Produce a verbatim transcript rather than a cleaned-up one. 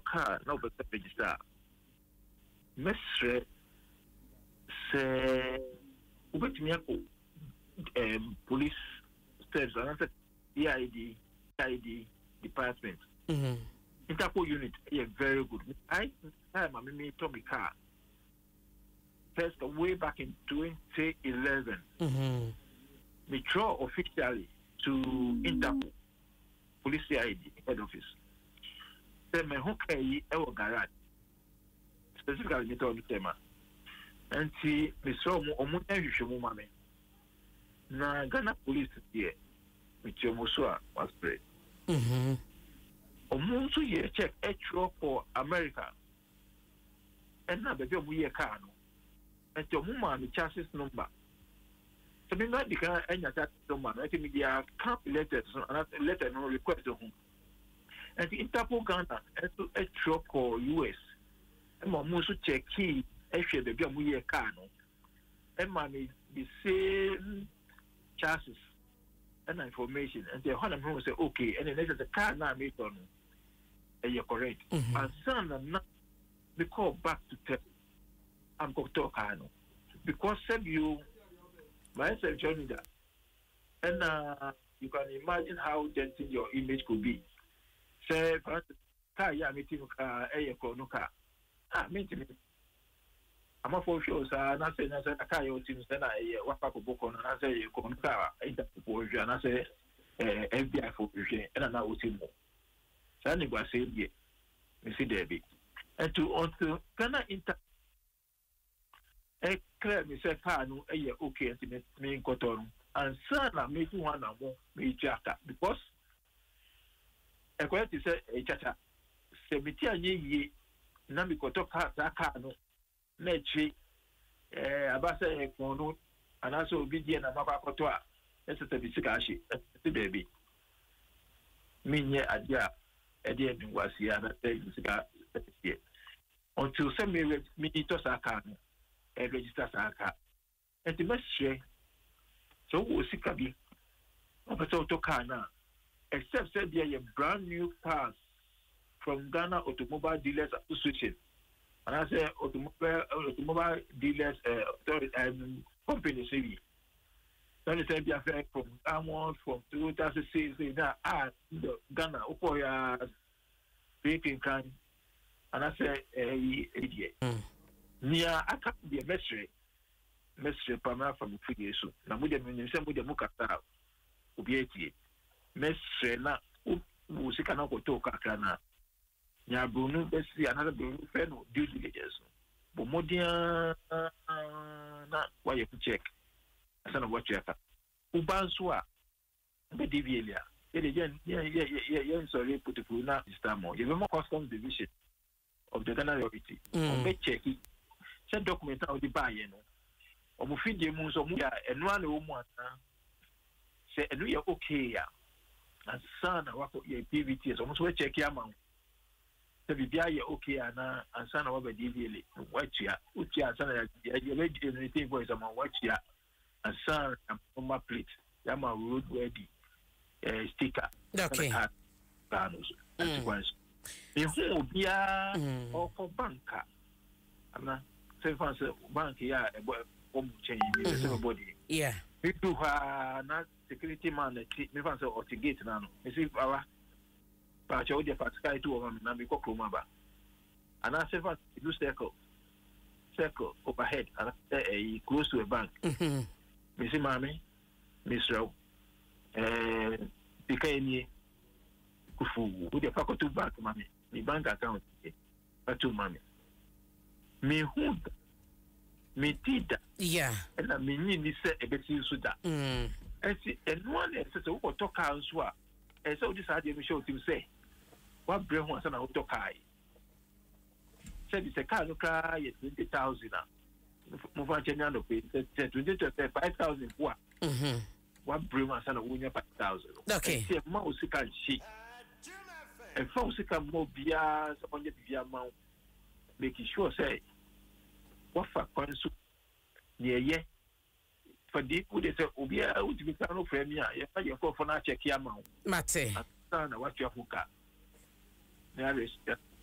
car no be register mesre se ubetimi akọ um police steps and answer E I D I D department mhm Interpol unit is very good. I time I me to my car first way back in twenty eleven mhm me draw officially to Interpol police C I D head office. Then me hook e e garage specifically me to the tema. And see me saw mo omo ehwehwe mo mame. Na Ghana police here me chomo so was spread. Mhm. Omo so ye check etro for America. And na be omo ye car no. And omo ma me chassis number. So me not the car enya chassis number. I think me dia calculated so letter no request to home. And the Interpol Ghana etro for U S. And omo so check key ehwe be omo ye car no. And ma me the same chassis and information and the one will say okay and then there's a car now made on and you're correct mm-hmm. And son and not we call back to tell I'm going to talk I know because said you myself joining that and uh, you can imagine how denting your image could be say for instance car yeah meeting car a no car ah meeting I'm a for sure, sir. And I say, I say, I can't you teams. Then I what type of book on? And I say, you come car. And I say, F B I for you. And I know team. So I never say, yeah, me see Debbie. And to on to Ghana Inter. Eh, clear me say car no. Eh, okay. And me me koton. And son, I make one and more me jacka because. I go to say, eh, chacha. Seventy a year. Na me koto car that car no. Mechi eh abasa ekono anaso obi na makwa koto a esete bisika ashi ete baby minye adia e de edwasi ana te bisika ete until some me to saka no e register saka ete meshe so wo sika bi obeto to car na except say there brand new cars from Ghana Automobile Dealers Association. And I say automobile automobile dealers uh um company C V. That is a affair from Amon from two thousand six now ah Ghana Ukoya speaking can and I say eh idiot. Near I can't be a mystery mystery pama from figure so. Na mu de me say mu de mu kata obi etie. Mystery na u sika na ko to kakra na. Nya Bruno besi another Bruno feno due diligence. But modia na why you check. Asana what check. Ubanswa be divielia. Ele yen yen yen yen sorry put it na register mo. You more custom division of the Ghana authority. On be check it. Say document out the buy no. O mo feed dem so mo ya enu ana o mo ata. Say enu ya okay ya. Asana wako ya P V T so mo so check ya ma. So bibia ye okay ana ansana wa be divile watia utia ansana ya ye be anything boys am watia ansana number plate ya ma road ready eh sticker okay panos consequence e hu bia o for banka ana say fancy bank ya e bo mu change ni everybody yeah we do ha na security man me fancy o gate na no me see our but you the particular two of them na me kokoma ba and I say for do circle circle overhead and uh, close to a bank mhm me see mami misro eh pikani kufu we the pack to bank mami me bank account eh to mami me hu me tida yeah and na me ni ni say e beti so da mm and see and one is say we talk kan so a e say we decide me show team say what bring one sana auto car said it's a car no car is twenty thousand move on chenya no pay twenty to five thousand what mhm what bring one sana unya five thousand okay say ma o sika shi e fa o sika mo bia so onye bia ma make sure say what for konsu ye ye for the who they say obia who to be no frame ya ye fa ye ko for na check ya ma mate sana what you fuka na